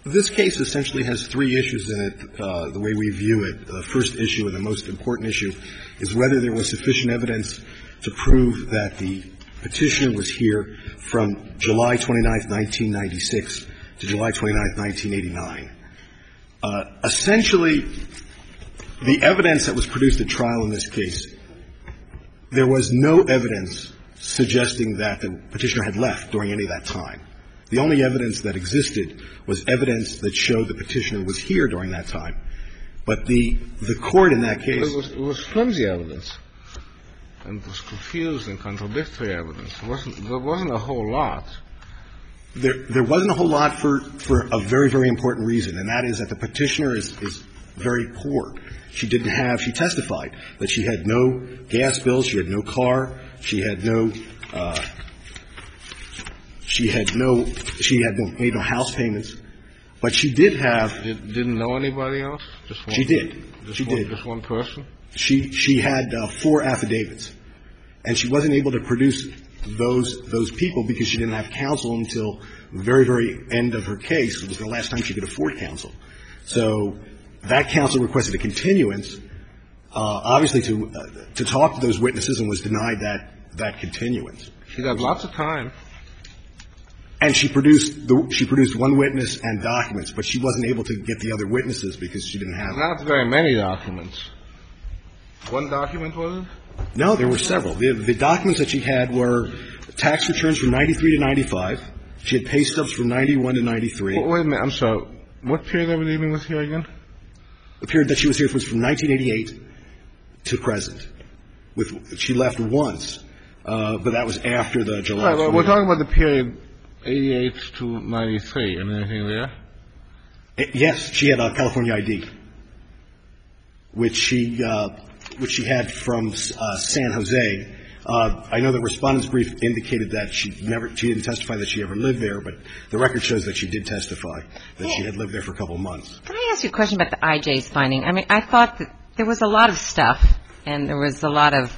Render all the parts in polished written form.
This case essentially has three issues in it, the way we view it. The first issue and the most important issue is whether there was sufficient evidence to prove that the petitioner was here from July 29th, 1996 to July 29th, 1989. Essentially, the evidence that was produced at trial in this case, there was no evidence suggesting that the petitioner had left during any of that time. The only evidence that existed was evidence that showed the petitioner was here during that time. But the court in that case — It was flimsy evidence, and it was confused and contradictory evidence. There wasn't a whole lot. There wasn't a whole lot for a very, very important reason, and that is that the petitioner is very poor. She testified that she had no gas bills, she had no car, she had made no house payments, but she did have — Didn't know anybody else? Just one? She did. Just one person? She had 4 affidavits, and she wasn't able to produce those people because she didn't have counsel until the very, very end of her case. It was the last time she could afford counsel. So that counsel requested a continuance, obviously to talk to those witnesses, and was denied that continuance. She got lots of time. And she produced one witness and documents, but she wasn't able to get the other witnesses because she didn't have — Not very many documents. One document, was it? No, there were several. The documents that she had were tax returns from 93 to 95. She had pay stubs from 91 to 93. Wait a minute. I'm sorry. What period are we dealing with here again? The period that she was here was from 1988 to present. She left once, but that was after the July. Right, well, we're talking about the period 88 to 93. Anything there? Yes, she had a California ID, which she had from San Jose. I know the respondent's brief indicated that she didn't testify that she ever lived there, but the record shows that she did testify that she had lived there for a couple of months. Can I ask you a question about the IJ's finding? I mean, I thought that there was a lot of stuff, and there was a lot of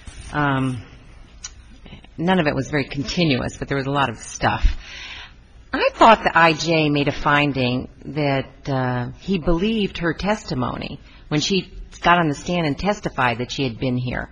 none of it was very continuous, but there was a lot of stuff. I thought the IJ made a finding that he believed her testimony when she got on the stand and testified that she had been here.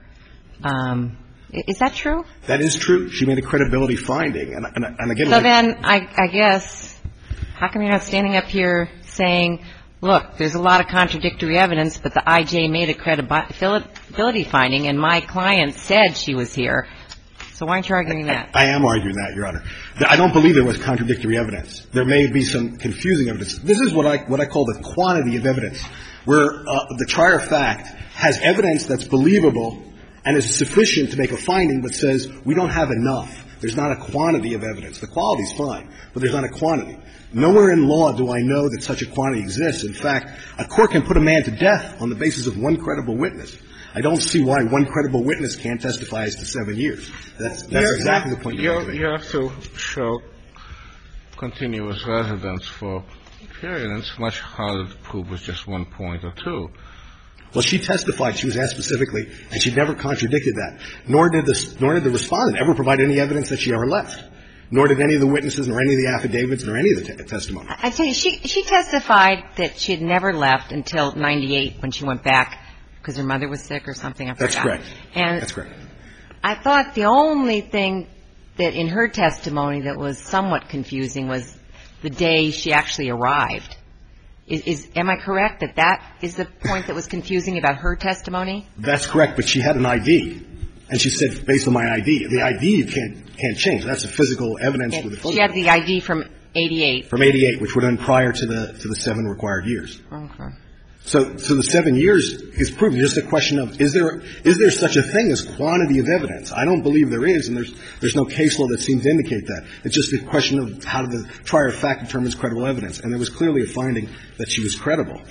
Is that true? That is true. She made a credibility finding. And again, so then I guess, how come you're not standing up here saying, look, there's a lot of contradictory evidence, but the IJ made a credibility finding, and my client said she was here. So why aren't you arguing that? I am arguing that, Your Honor. I don't believe there was contradictory evidence. There may be some confusing evidence. This is what I call the quantity of evidence, where the trier of fact has evidence that's believable and is sufficient to make a finding but says we don't have enough. There's not a quantity of evidence. The quality is fine, but there's not a quantity. Nowhere in law do I know that such a quantity exists. In fact, a court can put a man to death on the basis of one credible witness. I don't see why one credible witness can't testify as to 7 years. That's exactly the point you're making. You have to show continuous residence for a period, and it's much harder to prove with just 1 point or 2. Well, she testified. She was asked specifically, and she never contradicted that. Nor did the respondent ever provide any evidence that she ever left. Nor did any of the witnesses, nor any of the affidavits, nor any of the testimony. I tell you, she testified that she had never left until 98 when she went back because her mother was sick or something. I forgot. That's correct. And that's correct. I thought the only thing that in her testimony that was somewhat confusing was the day she actually arrived. Am I correct that that is the point that was confusing about her testimony? That's correct, but she had an ID. And she said, based on my ID, the ID you can't change. That's the physical evidence for the photograph. She had the ID from 88. From 88, which would have been prior to the 7 required years. Okay. So the 7 years is proven. It's just a question of is there such a thing as quantity of evidence? I don't believe there is, and there's no case law that seems to indicate that. It's just a question of how the trier of fact determines credible evidence. And there was clearly a finding that she was credible.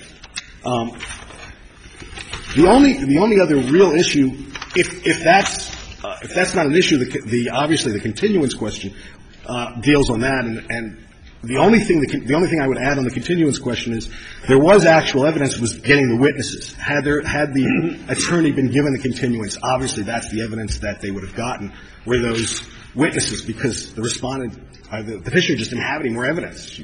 The only other real issue, if that's not an issue, obviously the continuance question deals on that, and the only thing I would add on the continuance question is there was actual evidence was getting the witnesses. Had the attorney been given the continuance, obviously that's the evidence that they would have gotten were those witnesses, because the respondent, the petitioner just didn't have any more evidence. She just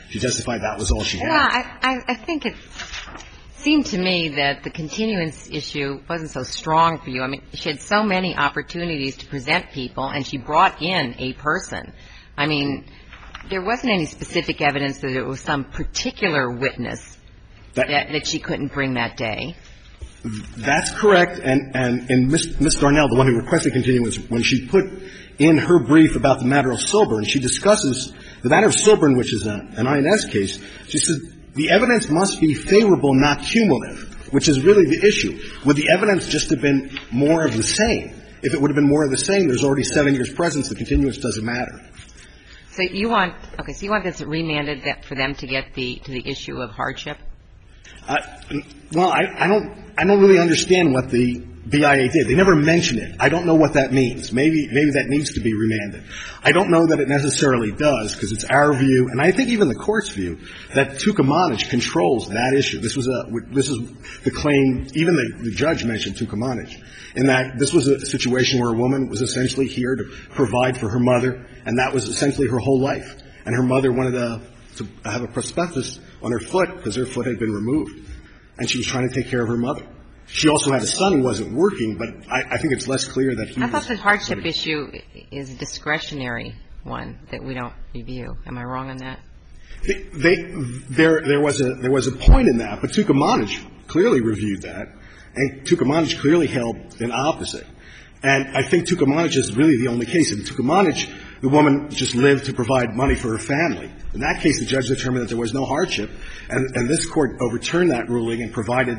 She testified that was all she had. Yeah, I think it seemed to me that the continuance issue wasn't so strong for you. I mean, she had so many opportunities to present people, and she brought in a person. I mean, there wasn't any specific evidence that it was some particular witness that she couldn't bring that day. That's correct. And Ms. Darnell, the one who requested continuance, when she put in her brief about the matter of Silburn, she discusses the matter of Silburn, which is an INS case. She says the evidence must be favorable, not cumulative, which is really the issue. Would the evidence just have been more of the same? If it would have been more of the same, there's already 7 years' presence. The continuance doesn't matter. So you want this remanded for them to get to the issue of hardship? Well, I don't really understand what the BIA did. They never mention it. I don't know what that means. Maybe that needs to be remanded. I don't know that it necessarily does, because it's our view, and I think even the Court's view, that Tukamanich controls that issue. This is the claim, even the judge mentioned Tukamanich, in that this was a situation where a woman was essentially here to provide for her mother, and that was essentially her whole life. And her mother wanted to have a prosthesis on her foot because her foot had been removed, and she was trying to take care of her mother. She also had a son who wasn't working, but I think it's less clear that he was. I thought the hardship issue is a discretionary one that we don't review. Am I wrong on that? There was a point in that, but Tukamanich clearly reviewed that, and Tukamanich clearly held an opposite. And I think Tukamanich is really the only case. In Tukamanich, the woman just lived to provide money for her family. In that case, the judge determined that there was no hardship, and this Court overturned that ruling and provided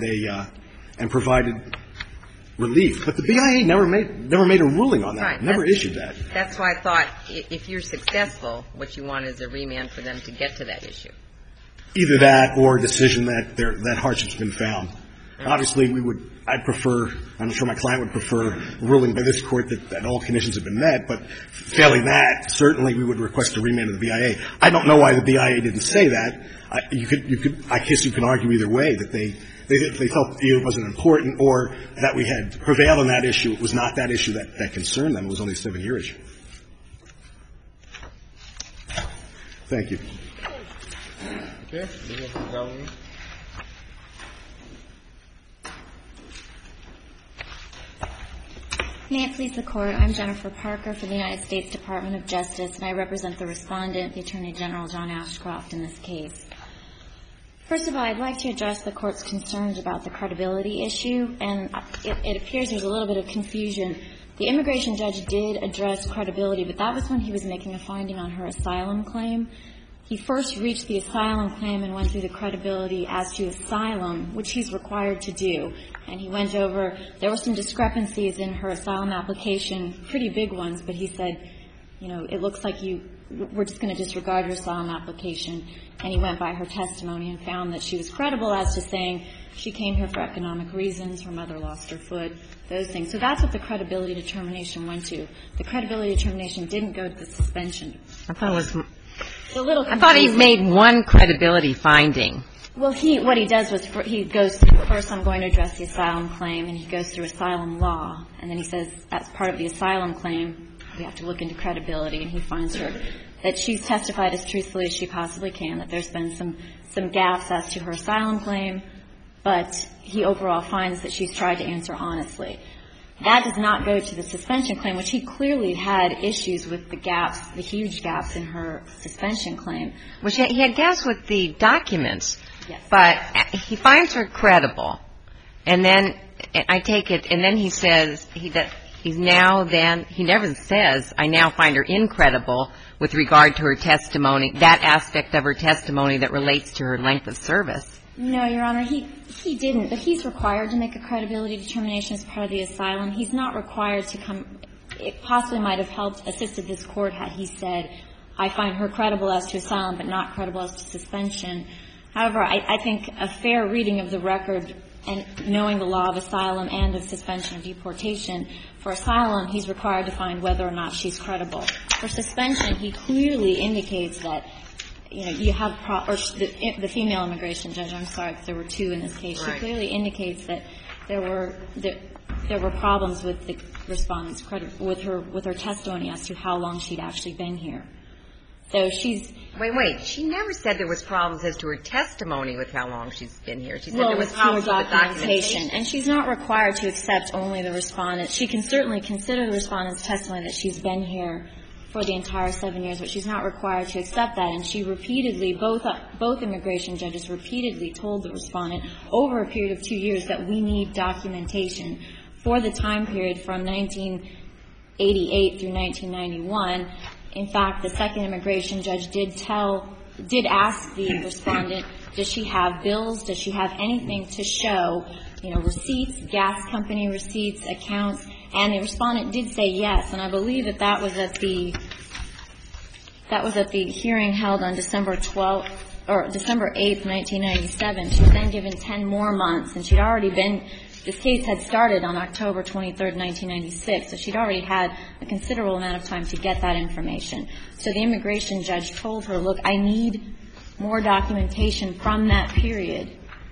relief. But the BIA never made a ruling on that. Right. Never issued that. That's why I thought if you're successful, what you want is a remand for them to get to that issue. Either that or a decision that hardship's been found. Obviously, I'd prefer, I'm sure my client would prefer a ruling by this Court that all conditions have been met, but failing that, certainly we would request a remand of the BIA. I don't know why the BIA didn't say that. I guess you can argue either way, that they felt it wasn't important, or that we had prevailed on that issue. It was not that issue that concerned them. It was only a 7-year issue. Thank you. Okay. May it please the Court, I'm Jennifer Parker from the United States Department of Justice, and I represent the respondent, the Attorney General John Ashcroft, in this case. First of all, I'd like to address the Court's concerns about the credibility issue, and it appears there's a little bit of confusion. The immigration judge did address credibility, but that was when he was making a finding on her asylum claim. He first reached the asylum claim and went through the credibility as to asylum, which he's required to do. And he went over, there were some discrepancies in her asylum application, pretty big ones, but he said, you know, it looks like we're just going to disregard your asylum application. And he went by her testimony and found that she was credible as to saying she came here for economic reasons, her mother lost her foot, those things. So that's what the credibility determination went to. The credibility determination didn't go to the suspension. I thought it was a little confusing. I thought he made one credibility finding. Well, what he does was he goes through, first I'm going to address the asylum claim, and he goes through asylum law, and then he says as part of the asylum claim, we have to look into credibility, and he finds her that she's testified as truthfully as she possibly can, that there's been some gaps as to her asylum claim, but he overall finds that she's tried to answer honestly. That does not go to the suspension claim, which he clearly had issues with the gaps, the huge gaps in her suspension claim. Well, he had gaps with the documents. Yes. But he finds her credible. And then I take it, and then he says that he's now then, he never says, I now find her incredible with regard to her testimony, that aspect of her testimony that relates to her length of service. No, Your Honor, he didn't, but he's required to make a credibility determination as part of the asylum. He's not required to come, it possibly might have helped, assisted this Court had he said, I find her credible as to asylum, but not credible as to suspension. However, I think a fair reading of the record and knowing the law of asylum and of suspension of deportation, for asylum, he's required to find whether or not she's credible. For suspension, he clearly indicates that, you know, you have the female immigration judge, I'm sorry, because there were two in this case. Right. She clearly indicates that there were problems with the respondent's with her testimony as to how long she'd actually been here. So she's... Wait. She never said there was problems as to her testimony with how long she's been here. She said Well, there was problems with the documentation. And she's not required to accept only the respondent. She can certainly consider the respondent's testimony that she's been here for the entire 7 years, but she's not required to accept that. And she repeatedly, both immigration judges repeatedly told the respondent over a period of 2 years that we need documentation for the time period from 1988 through 1991. In fact, the second immigration judge did ask the respondent, does she have bills? Does she have anything to show, receipts, gas company receipts, accounts? And the respondent did say yes. And I believe that was at the hearing held on December 12th or December 8th, 1997. She was then given 10 more months, and she'd already been. This case had started on October 23rd, 1996, so she'd already had a considerable amount of time to get that information. So the immigration judge told her, look, I need more documentation from that period.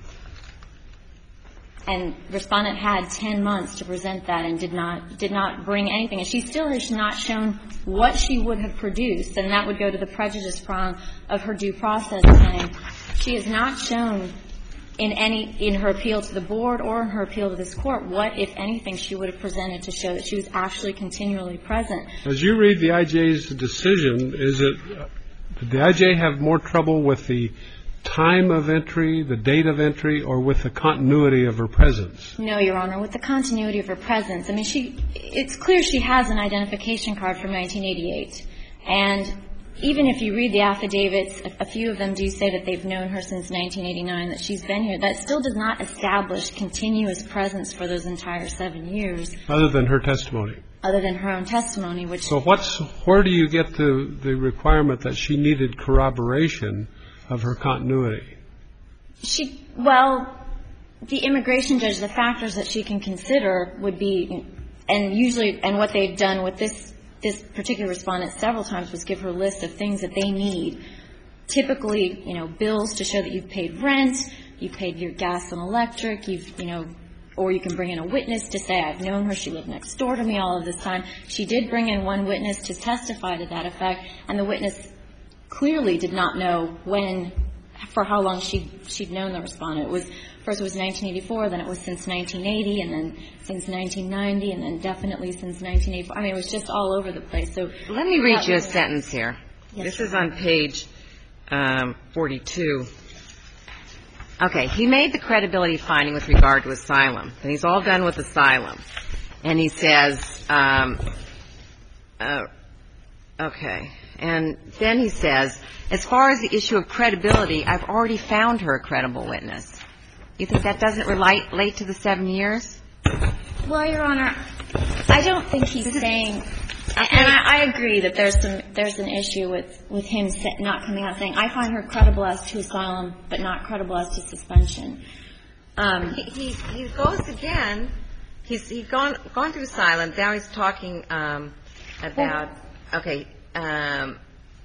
And respondent had 10 months to present that and did not bring anything. And she still has not shown what she would have produced, and that would go to the prejudice prong of her due process claim. She has not shown in her appeal to the board or in her appeal to this court what, if anything, she would have presented to show that she was actually continually present. As you read the IJ's decision, did the IJ have more trouble with the time of entry, the date of entry, or with the continuity of her presence? No, Your Honor, with the continuity of her presence. I mean, it's clear she has an identification card from 1988. And even if you read the affidavits, a few of them do say that they've known her since 1989, that she's been here. That still does not establish continuous presence for those entire 7 years. Other than her testimony. Other than her own testimony, which... So where do you get the requirement that she needed corroboration of her continuity? Well, the immigration judge, the factors that she can consider would be, and what they've done with this particular respondent several times was give her a list of things that they need. Typically, bills to show that you've paid rent, you've paid your gas and electric, or you can bring in a witness to say, I've known her, she lived next door to me all of this time. She did bring in one witness to testify to that effect, and the witness clearly did not know for how long she'd known the respondent. First it was 1984, then it was since 1980, and then since 1990, and then definitely since 1984. I mean, it was just all over the place. So let me read you a sentence here. Yes, this is on page 42. Okay, he made the credibility finding with regard to asylum, and he's all done with asylum. And he says, okay, and then he says, as far as the issue of credibility, I've already found her a credible witness. You think that doesn't relate to the 7 years? Well, Your Honor, I don't think he's saying, and I agree that there's an issue with him not coming out saying, I find her credible as to asylum, but not credible as to suspension. He goes again. He's gone through asylum. Now he's talking about and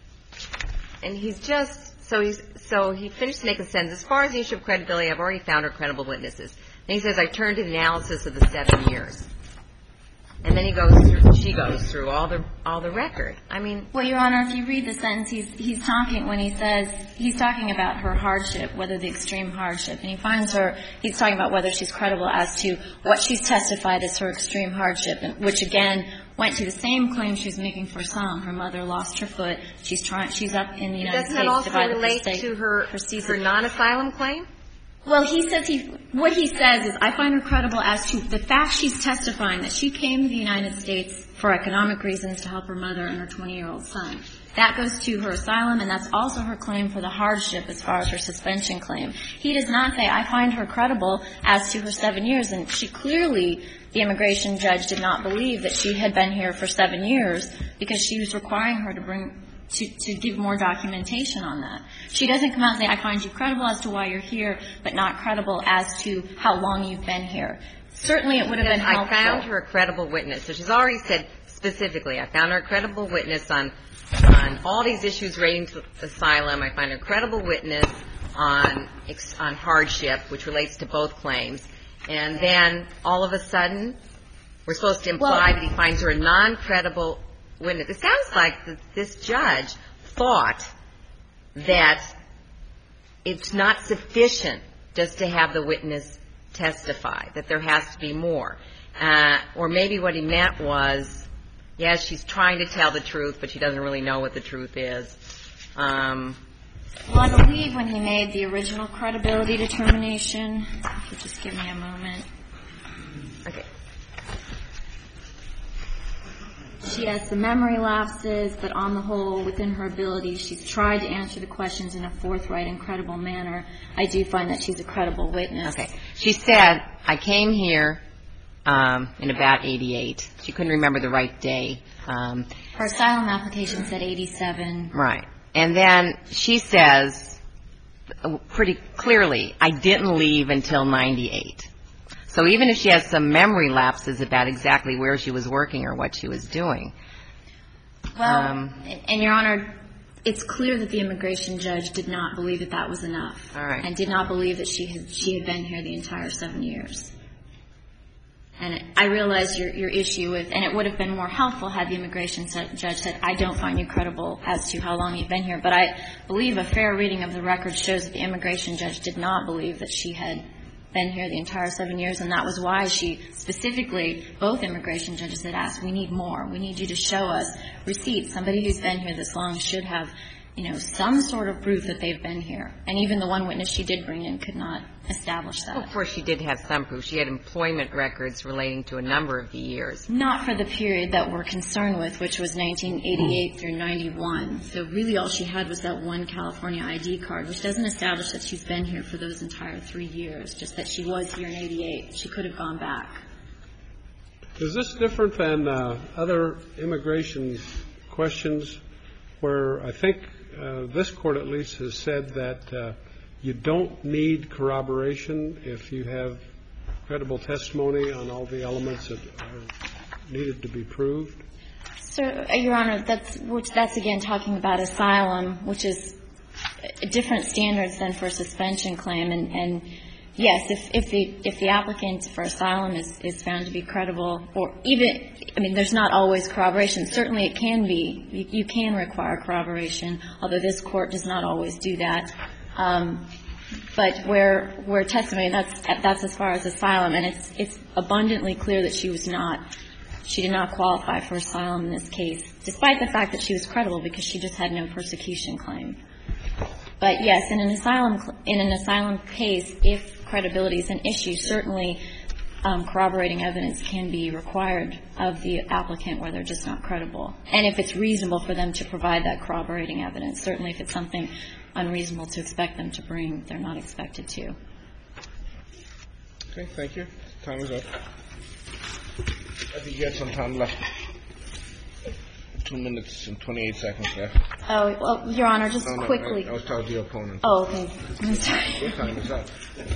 he's just so he finished making sense. As far as the issue of credibility, I've already found her credible witnesses. Then he says, I turned to the analysis of the 7 years. And then she goes through all the record. I mean, well, Your Honor, if you read the sentence, he's talking when he says he's talking about her hardship, whether the extreme hardship, and he's talking about whether she's credible as to what she's testified as her extreme hardship, which again went to the same claim she was making for asylum. Her mother lost her foot. She's up in the United States. Doesn't that also relate to her non-asylum claim? Well, what he says is, I find her credible as to the fact she's testifying that she came to the United States for economic reasons to help her mother and her 20-year-old son. That goes to her asylum, and that's also her claim for the hardship as far as her suspension claim. He does not say, I find her credible as to her 7 years, and she clearly, the immigration judge did not believe that she had been here for 7 years because she was requiring her to give more documentation on that. She doesn't come out and say, I find you credible as to why you're here, but not credible as to how long you've been here. Certainly it would have been helpful. I found her a credible witness. So she's already said specifically, I found her a credible witness on all these issues relating to asylum. I find her a credible witness on hardship, which relates to both claims. And then all of a sudden, we're supposed to imply that he finds her a non-credible witness. It sounds like this judge thought that it's not sufficient just to have the witness testify, that there has to be more. Or maybe what he meant was, yes, she's trying to tell the truth, but she doesn't really know what the truth is. Well, I believe when he made the original credibility determination, if you just give me a moment. Okay. She has some memory lapses, but on the whole, within her ability, she's tried to answer the questions in a forthright and credible manner. I do find that she's a credible witness. Okay. She said, I came here in about 88. She couldn't remember the right day. Her asylum application said 87. Right. And then she says pretty clearly, I didn't leave until 98. So even if she has some memory lapses about exactly where she was working or what she was doing. Well, and Your Honor, it's clear that the immigration judge did not believe that that was enough. All right. And did not believe that she had been here the entire 7 years. And I realize your issue with, and it would have been more helpful had the immigration judge said, I don't find you credible as to how long you've been here. But I believe a fair reading of the record shows that the immigration judge did not believe that she had been here the entire 7 years, and that was why she specifically, both immigration judges had asked, we need more. We need you to show us receipts. Somebody who's been here this long should have, some sort of proof that they've been here. And even the one witness she did bring in could not establish that. Well, of course, she did have some proof. She had employment records relating to a number of the years. Not for the period that we're concerned with, which was 1988 through 91. So really all she had was that one California ID card, which doesn't establish that she's been here for those entire 3 years, just that she was here in 88. She could have gone back. Is this different than other immigration questions where I think this court at least has said that you don't need corroboration if you have credible testimony on all the elements that are needed to be proved? So, Your Honor, that's again talking about asylum, which is different standards than for a suspension claim. And yes, if the applicant for asylum is found to be credible, or even, there's not always corroboration. Certainly it can be. You can require corroboration, although this court does not always do that. But where testimony, that's as far as asylum, and it's abundantly clear that she did not qualify for asylum in this case, despite the fact that she was credible because she just had no persecution claim. But yes, in an asylum case, if credibility is an issue, certainly corroborating evidence can be required of the applicant where they're just not credible. And if it's reasonable for them to provide that corroborating evidence, certainly if it's something unreasonable to expect them to bring, they're not expected to. Okay, thank you. Time is up. I think you have some time left. 2 minutes and 28 seconds left. Oh, well, Your Honor, just quickly. I was talking to your opponent. Oh, okay. I'm sorry. Your time is up.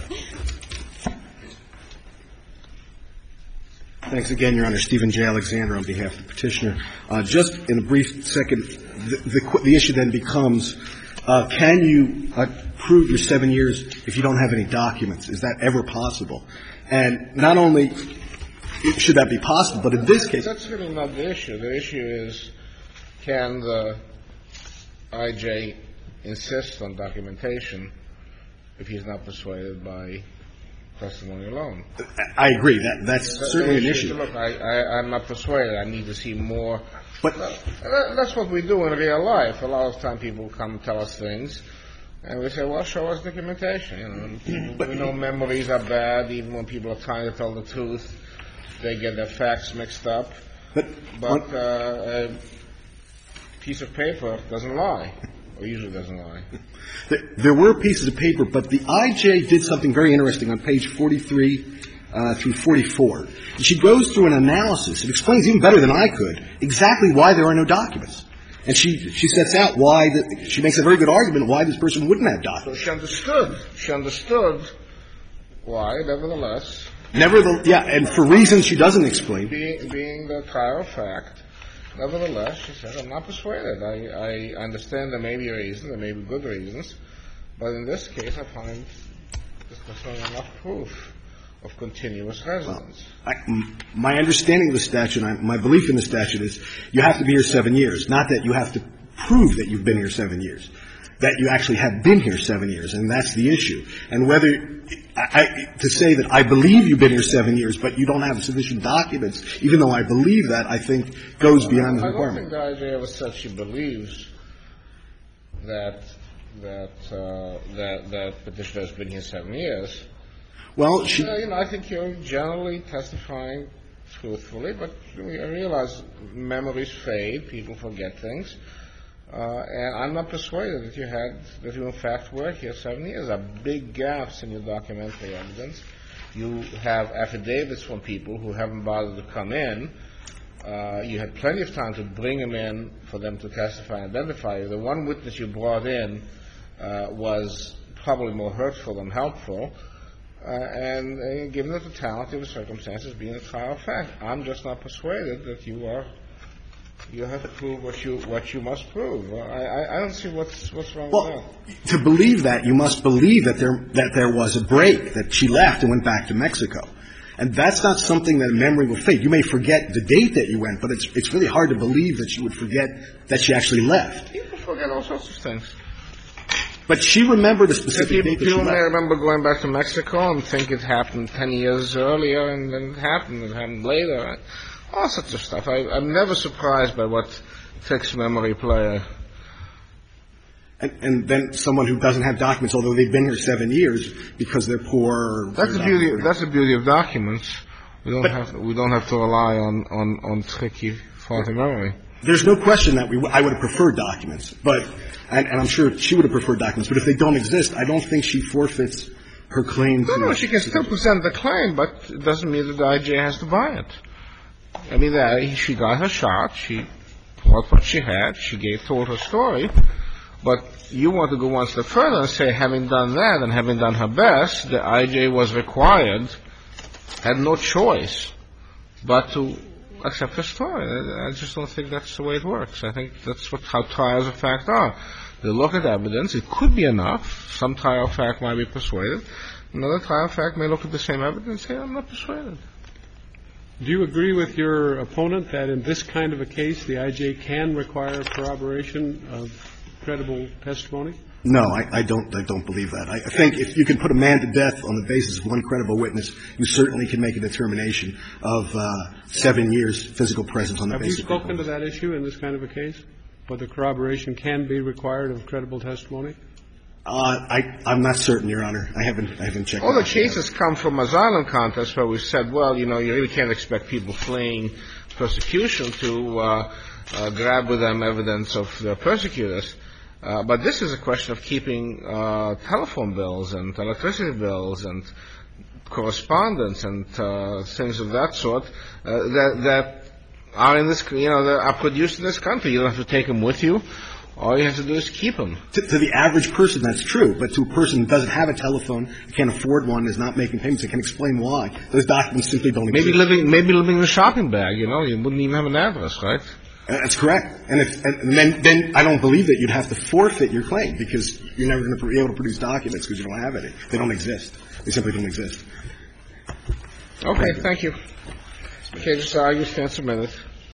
Thanks again, Your Honor. Stephen J. Alexander on behalf of the petitioner. Just in a brief second, the issue then becomes, can you prove your 7 years if you don't have any documents? Is that ever possible? And not only should that be possible, but in this case — That's really not the issue. The issue is, can the I.J. insist on documentation if he's not persuaded by testimony alone? I agree. That's certainly an issue. Look, I'm not persuaded. I need to see more. But that's what we do in real life. A lot of time people come and tell us things, and we say, well, show us documentation. We know memories are bad. Even when people are trying to tell the truth, they get their facts mixed up. But a piece of paper doesn't lie, or usually doesn't lie. There were pieces of paper, but the I.J. did something very interesting on page 43 through 44. She goes through an analysis. It explains even better than I could exactly why there are no documents. And she sets out why she makes a very good argument why this person wouldn't have documents. So she understood. She understood why, nevertheless. Yeah, and for reasons she doesn't explain. Being the trier of fact, nevertheless, she said, I'm not persuaded. I understand there may be reasons, there may be good reasons, but in this case I find there's not enough proof of continuous residence. My understanding of the statute, my belief in the statute is you have to be here 7 years, not that you have to prove that you've been here 7 years, that you actually have been here 7 years, and that's the issue. And whether to say that I believe you've been here 7 years, but you don't have sufficient documents, even though I believe that, I think goes beyond the requirement. I don't think the IJ ever said she believes that petitioner has been here 7 years. Well, I think you're generally testifying truthfully, but I realize memories fade, people forget things, and I'm not persuaded that you in fact were here 7 years. There are big gaps in your documentary evidence. You have affidavits from people who haven't bothered to come in. You had plenty of time to bring them in for them to testify and identify you. The one witness you brought in was probably more hurtful than helpful. And given the totality of the circumstances being a trial fact, I'm just not persuaded that you have to prove what you must prove. I don't see what's wrong with that. To believe that, you must believe that there was a break, that she left and went back to Mexico. And that's not something that memory will fade. You may forget the date that you went, but it's really hard to believe that you would forget that she actually left. People forget all sorts of things. But she remembered a specific date that she left. People may remember going back to Mexico and think it happened 10 years earlier, and then it happened later. All sorts of stuff. I'm never surprised by what tricks memory play. And then someone who doesn't have documents, although they've been here 7 years, because they're poor. That's the beauty of documents. We don't have to rely on tricky faulty memory. There's no question that I would have preferred documents, and I'm sure she would have preferred documents. But if they don't exist, I don't think she forfeits her claim. No, she can still present the claim, but it doesn't mean that the IJ has to buy it. I mean, she got her shot. She brought what she had. She told her story. But you want to go one step further and say, having done that and having done her best, the IJ was required, had no choice but to accept her story. I just don't think that's the way it works. I think that's how trials of fact are. They look at evidence. It could be enough. Some trial of fact might be persuaded. Another trial of fact may look at the same evidence and say, I'm not persuaded. Do you agree with your opponent that in this kind of a case, the IJ can require corroboration of credible testimony? No, I don't believe that. I think if you can put a man to death on the basis of one credible witness, you certainly can make a determination of 7 years physical presence on the basis of. Have you spoken to that issue in this kind of a case, whether corroboration can be required of credible testimony? I'm not certain, Your Honor. I haven't checked. All the cases come from asylum contests where we said, well, you really can't expect people fleeing persecution to grab with them evidence of their persecutors. But this is a question of keeping telephone bills and electricity bills and correspondence and things of that sort that are in this, that are produced in this country. You don't have to take them with you. All you have to do is keep them. To the average person, that's true. But to a person who doesn't have a telephone, can't afford one, is not making payments, I can explain why. Those documents simply don't exist. Maybe living in a shopping bag, you wouldn't even have an address, right? That's correct. And then I don't believe that you'd have to forfeit your claim because you're never going to be able to produce documents because you don't have any. They don't exist. They simply don't exist. Okay, thank you. Okay, just argue, stand submitted.